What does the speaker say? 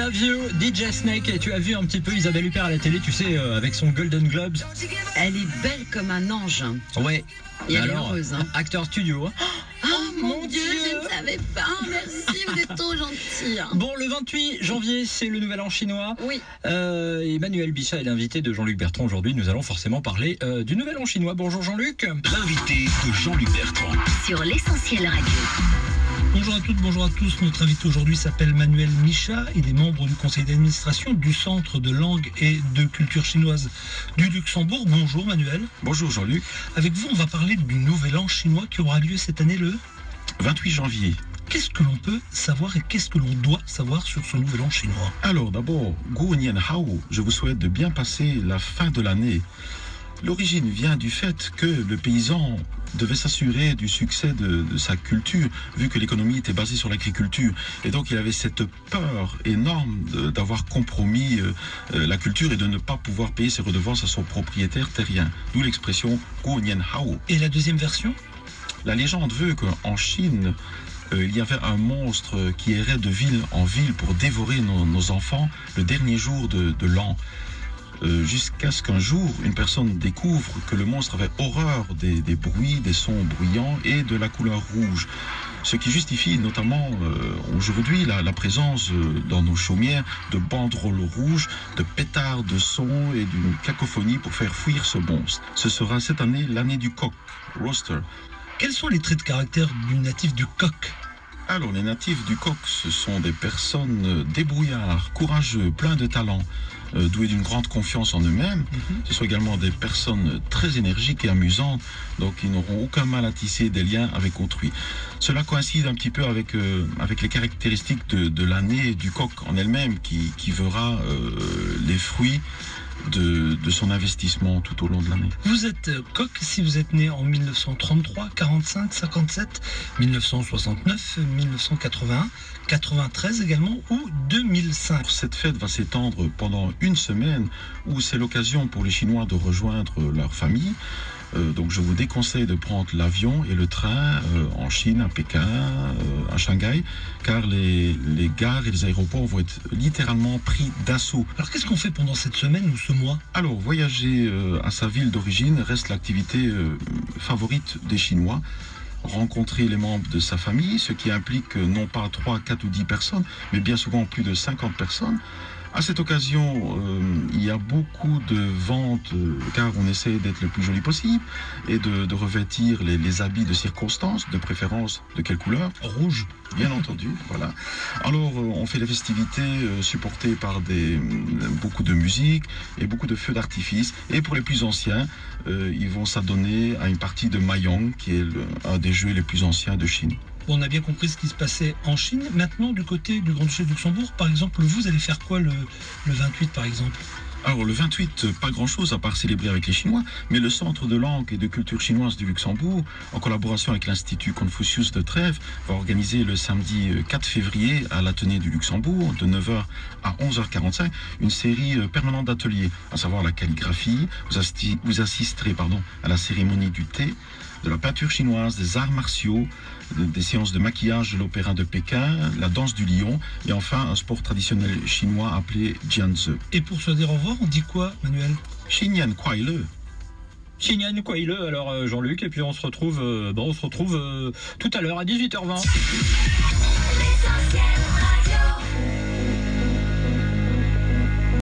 Love You, DJ Snake. Et tu as vu un petit peu Isabelle Huppert à la télé, tu sais, avec son Golden Globes. Elle est belle comme un ange. Ouais. Et elle est alors, heureuse. Hein. Acteur studio. Oh mon Dieu, je ne savais pas. Merci, vous êtes trop gentil. Bon, le 28 janvier, c'est le Nouvel An chinois. Oui. Emmanuel Bichat est l'invité de Jean-Luc Bertrand. Aujourd'hui, nous allons forcément parler du Nouvel An chinois. Bonjour Jean-Luc. L'invité de Jean-Luc Bertrand. Sur l'Essentiel Radio. Bonjour à toutes, bonjour à tous. Notre invité aujourd'hui s'appelle Manuel Michat. Il est membre du conseil d'administration du Centre de langue et de culture chinoise du Luxembourg. Bonjour Manuel. Bonjour Jean-Luc. Avec vous, on va parler du Nouvel An chinois qui aura lieu cette année le 28 janvier. Qu'est-ce que l'on peut savoir et qu'est-ce que l'on doit savoir sur ce Nouvel An chinois? Alors d'abord, Guo Nian Hao, je vous souhaite de bien passer la fin de l'année. L'origine vient du fait que le paysan devait s'assurer du succès de sa culture, vu que l'économie était basée sur l'agriculture. Et donc il avait cette peur énorme d'avoir compromis la culture et de ne pas pouvoir payer ses redevances à son propriétaire terrien. D'où l'expression Guo Nian Hao. Et la deuxième version? La légende veut qu'en Chine, il y avait un monstre qui errait de ville en ville pour dévorer nos enfants le dernier jour de l'an. Jusqu'à ce qu'un jour, une personne découvre que le monstre avait horreur des bruits, des sons bruyants et de la couleur rouge. Ce qui justifie notamment aujourd'hui la présence dans nos chaumières de banderoles rouges, de pétards de son et d'une cacophonie pour faire fuir ce monstre. Ce sera cette année l'année du coq, Rooster. Quels sont les traits de caractère du natif du coq? Alors, les natifs du coq, ce sont des personnes débrouillards, courageux, pleins de talent, doués d'une grande confiance en eux-mêmes. Ce sont également des personnes très énergiques et amusantes, donc ils n'auront aucun mal à tisser des liens avec autrui. Cela coïncide un petit peu avec les caractéristiques de l'année du coq en elle-même, qui verra les fruits de son investissement tout au long de l'année. Vous êtes coq si vous êtes né en 1933, 45, 57, 1969, 1981, 93 également ou 2005. Cette fête va s'étendre pendant une semaine où c'est l'occasion pour les Chinois de rejoindre leur famille. Donc je vous déconseille de prendre l'avion et le train en Chine, à Pékin, à Shanghai, car les gares et les aéroports vont être littéralement pris d'assaut. Alors qu'est-ce qu'on fait pendant cette semaine ou ce mois? Alors voyager à sa ville d'origine reste l'activité favorite des Chinois. Rencontrer les membres de sa famille, ce qui implique non pas 3, 4 ou 10 personnes, mais bien souvent plus de 50 personnes. À cette occasion, il y a beaucoup de ventes, car on essaie d'être le plus joli possible et de revêtir les habits de circonstance, de préférence de quelle couleur? Rouge. Bien entendu, voilà. Alors, on fait les festivités supportées par beaucoup de musique et beaucoup de feux d'artifice. Et pour les plus anciens, ils vont s'adonner à une partie de Mahjong, qui est un des jeux les plus anciens de Chine. Bon, on a bien compris ce qui se passait en Chine. Maintenant, du côté du Grand-Duché de Luxembourg, par exemple, vous allez faire quoi le 28, par exemple? Alors le 28, pas grand-chose à part célébrer avec les Chinois, mais le Centre de langue et de culture chinoise du Luxembourg, en collaboration avec l'Institut Confucius de Trèves, va organiser le samedi 4 février à l'Athénée du Luxembourg, de 9h à 11h45, une série permanente d'ateliers, à savoir la calligraphie, vous assisterez à la cérémonie du thé, de la peinture chinoise, des arts martiaux, des séances de maquillage de l'opéra de Pékin, la danse du lion et enfin un sport traditionnel chinois appelé Jianzi. Et pour se dire au revoir, on dit quoi, Manuel? Xinyan Kuai Le. Xinyan Kuai Le, alors Jean-Luc, et puis on se retrouve tout à l'heure à 18h20.